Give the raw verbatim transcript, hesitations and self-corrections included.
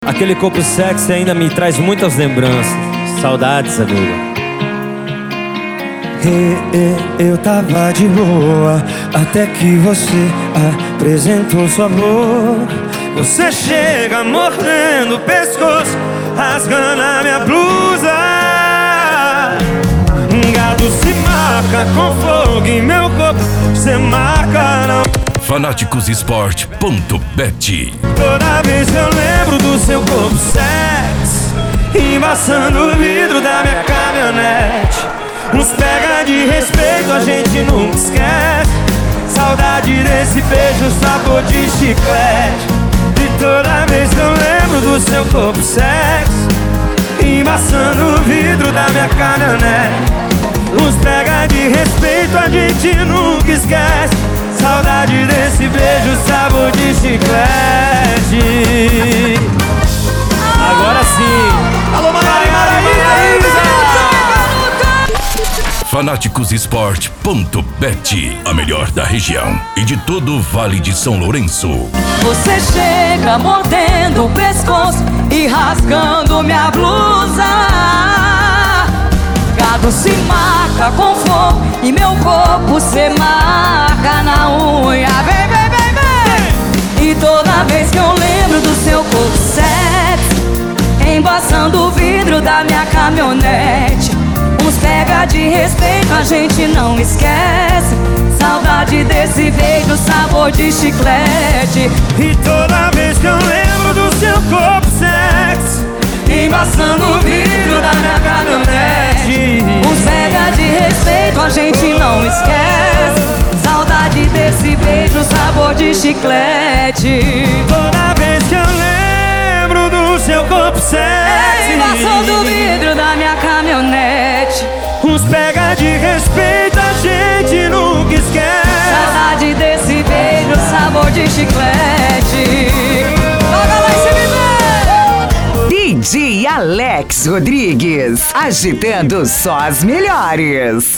Aquele corpo sexy ainda me traz muitas lembranças. Saudades, amigo. Eu tava de boa até que você apresentou sua boca. Você chega mordendo o pescoço, rasgando a minha blusa. Um gato se marca com fogo em meu corpo. Você marca não. Fanáticos Esporte ponto bet. Toda vez que eu lembro do seu corpo sexy, embaçando o vidro da minha caminhonete. Uns pega de respeito, a gente nunca esquece. Saudade desse beijo, sabor de chiclete. E toda vez que eu lembro do seu corpo sexy, embaçando o vidro da minha caminhonete. Uns pega de respeito, a gente nunca esquece. Saudade desse beijo, sabor de chiclete. Agora sim. Alô, Mari, Mari, Fanáticos Esporte ponto bet, a melhor da região e de todo o Vale de São Lourenço. Você chega mordendo o pescoço e rasgando minha blusa. Gado se marca com fogo e meu corpo se marca na unha. Vem, vem, vem, vem. E toda vez que eu lembro do seu corpo sexy, embaçando o vidro da minha caminhonete. Uns pega de respeito, a gente não esquece. Saudade desse beijo, sabor de chiclete. E toda vez que eu lembro do seu corpo sexy, embaçando o vidro da minha caminhonete. Uns pega de respeito, a gente não esquece. Saudade desse beijo, sabor de chiclete. Toda vez que eu lembro do seu corpo sexy, embaçando o vidro da minha caminhonete. Uns pega de respeito, a gente nunca esquece. Saudade desse beijo, sabor de chiclete. Toca lá em cima, D J Alex Rodrigues, agitando só as melhores.